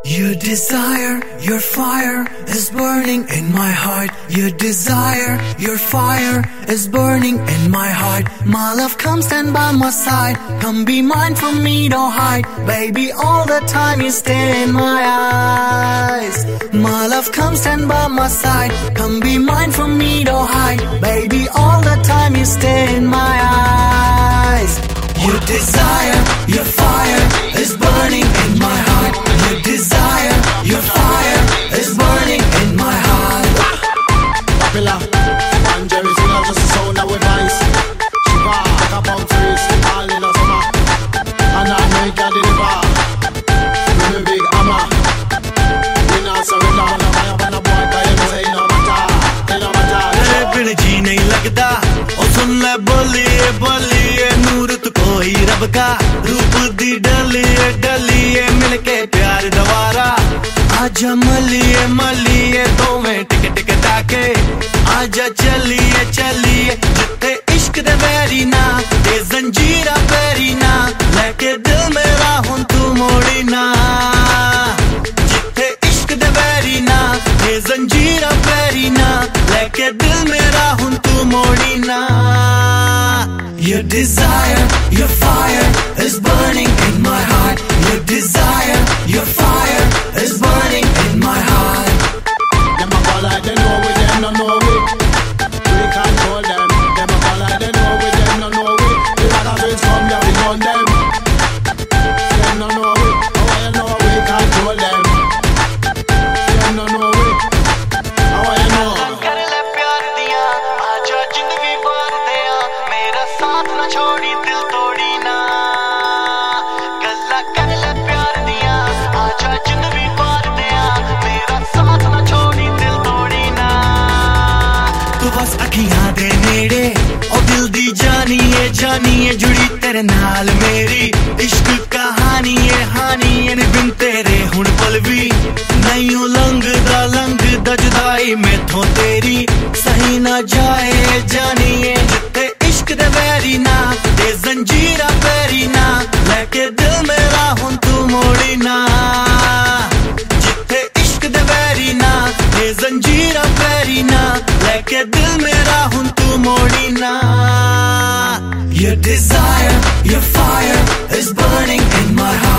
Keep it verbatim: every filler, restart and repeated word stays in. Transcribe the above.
Your desire, your fire is burning in my heart. Your desire, your fire is burning in my heart. My love, come stand by my side. Come be mine, from me don't hide. Baby, all the time you stay in my eyes. My love, come stand by my side. Come be mine, from me don't hide. Baby, all the time you stay in my eyes. Your desire, your fire is burning in my heart. Your desire, your fire is burning in my heart. Popular, and Jerry Singer just the sound of a voice. She back up on face, all in the summer. And I make her deliver. With a big hammer. We not surrender, man, I'm up on a boy, cause you say no matter, it no matter. तेरे बिन जी नहीं लगता, ओ सुन ले बोलिए बोलिए नूरत कोई रब का रूप दी डलिए डलिए मिलके प्यार दोबारा आजा मलिए मलिए दो में टिक टिक ताके आजा चलिए चलिए जिते इश्क दे बैरी ना दे जंजीरा पैरी ना लेके दिल मेरा हुन तू मोड़ी ना जिते इश्क दे बैरी ना दे जंजीरा पैरी ना लेके दिल मेरा हुन तू मोड़ी ना. Your desire, your fire is burning in my heart. Your desire, your fire is burning in my heart. Them a call like they know we, them no know we. We can't call them. Them a call like they know we, them no know we. We got a face from there, we want them. Them no know we. How you know we can't call them? Them no know we. How you know? कर ले प्यार दिया, आजा जिंदगी बार दिया, मेरा साथ ना छोड़ी दिल तोड़ी ना. गल्ला कर ले प्यार दिया, आजा जिंदगी बार दिया, मेरा साथ ना छोड़ी दिल तोड़ी ना. तू बस अखियां दे नेड़े, ओ दिल दी जानिए जानिए जुड़ी तेरे नाल मेरी इश्क कहानी है हानी है बिन तेरे हुण पल भी नहीं लंघदा लंघदा जुदाई मैथों तेरी सही ना जाए जानिए जिते इश्क दे बैरी ना दे जंजीरा पैरी ना लेके दिल मेरा हुन तू मोड़ी ना जिते इश्क दे बैरी ना दे जंजीरा पैरी ना लेके दिल मेरा हुन तू मोड़ी ना. Your desire, your fire is burning in my heart.